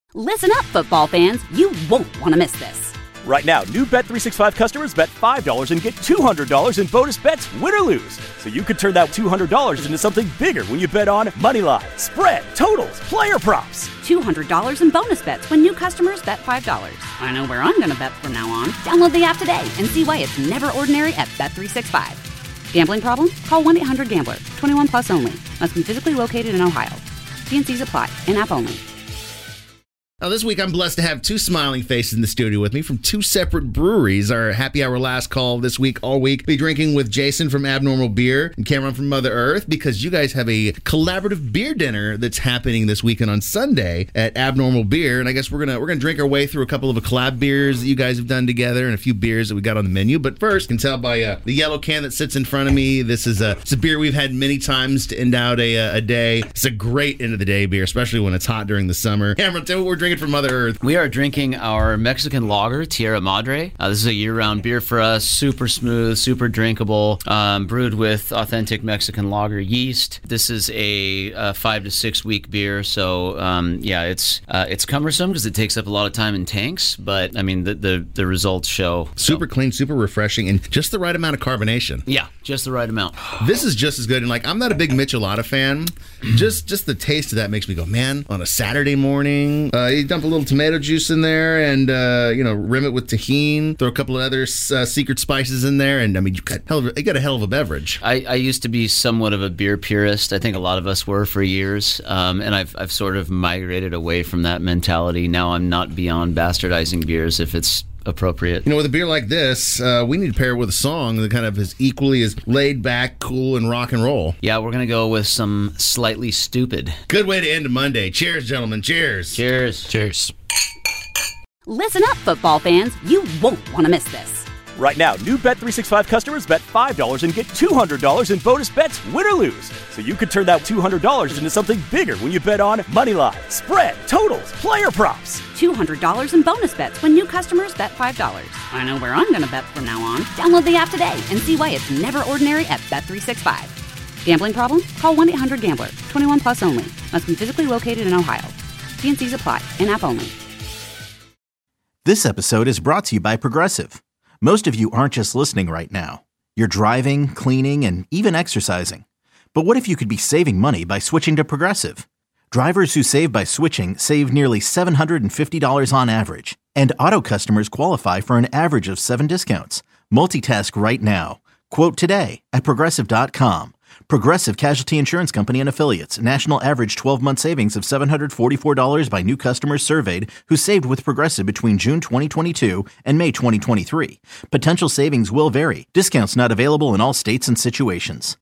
Listen up, football fans. You won't want to miss this. Right now, new Bet365 customers bet $5 and get $200 in bonus bets, win or lose. So you could turn that $200 into something bigger when you bet on Moneyline, spread, totals, player props. $200 in bonus bets when new customers bet $5. I know where I'm going to bet from now on. Download the app today and see why it's never ordinary at Bet365. Gambling problem? Call 1-800-GAMBLER. 21 plus only. Must be physically located in Ohio. T&Cs apply. In-app only. Now, this week, I'm blessed to have two smiling faces in the studio with me from two separate breweries. Our happy hour last call this week, all week, be drinking with Jason from Abnormal Beer and Cameron from Mother Earth, because you guys have a collaborative beer dinner that's happening this weekend on Sunday at Abnormal Beer. And I guess we're gonna drink our way through a couple of collab beers that you guys have done together and a few beers that we got on the menu. But first, you can tell by the yellow can that sits in front of me, it's a beer we've had many times to end out a day. It's a great end of the day beer, especially when it's hot during the summer. Cameron, tell me what we're drinking from Mother Earth. We are drinking our Mexican lager, Tierra Madre. This is a year-round beer for us. Super smooth, super drinkable, brewed with authentic Mexican lager yeast. This is a 5 to 6 week beer, so it's cumbersome because it takes up a lot of time in tanks. But I mean, the results show. Super clean, super refreshing, and just the right amount of carbonation. Yeah, just the right amount. This is just as good. And I'm not a big Michelada fan. Just the taste of that makes me go, man. On a Saturday morning, you dump a little tomato juice in there and rim it with tahini, throw a couple of other secret spices in there, and I mean, you got a hell of a beverage. I used to be somewhat of a beer purist. I think a lot of us were for years, and I've sort of migrated away from that mentality. Now I'm not beyond bastardizing beers if it's appropriate. With a beer like this, we need to pair it with a song that kind of is equally as laid back, cool, and rock and roll. Yeah, we're going to go with some Slightly Stoopid. Good way to end a Monday. Cheers, gentlemen. Cheers. Cheers. Cheers. Listen up, football fans. You won't want to miss this. Right now, new Bet365 customers bet $5 and get $200 in bonus bets, win or lose. So you could turn that $200 into something bigger when you bet on Moneyline, spread, totals, player props. $200 in bonus bets when new customers bet $5. I know where I'm going to bet from now on. Download the app today and see why it's never ordinary at Bet365. Gambling problem? Call 1-800-GAMBLER. 21 plus only. Must be physically located in Ohio. T&Cs apply. In-app only. This episode is brought to you by Progressive. Most of you aren't just listening right now. You're driving, cleaning, and even exercising. But what if you could be saving money by switching to Progressive? Drivers who save by switching save nearly $750 on average. And auto customers qualify for an average of 7 discounts. Multitask right now. Quote today at Progressive.com. Progressive Casualty Insurance Company and Affiliates. National average 12-month savings of $744 by new customers surveyed who saved with Progressive between June 2022 and May 2023. Potential savings will vary. Discounts not available in all states and situations.